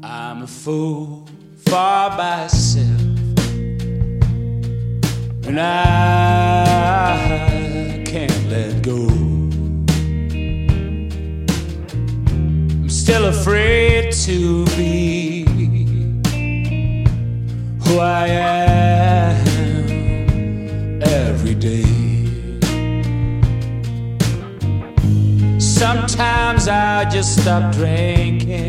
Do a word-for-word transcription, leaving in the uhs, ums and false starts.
I'm a fool for myself, and I can't let go. I'm still afraid to be who I am every day. Sometimes I just stop drinking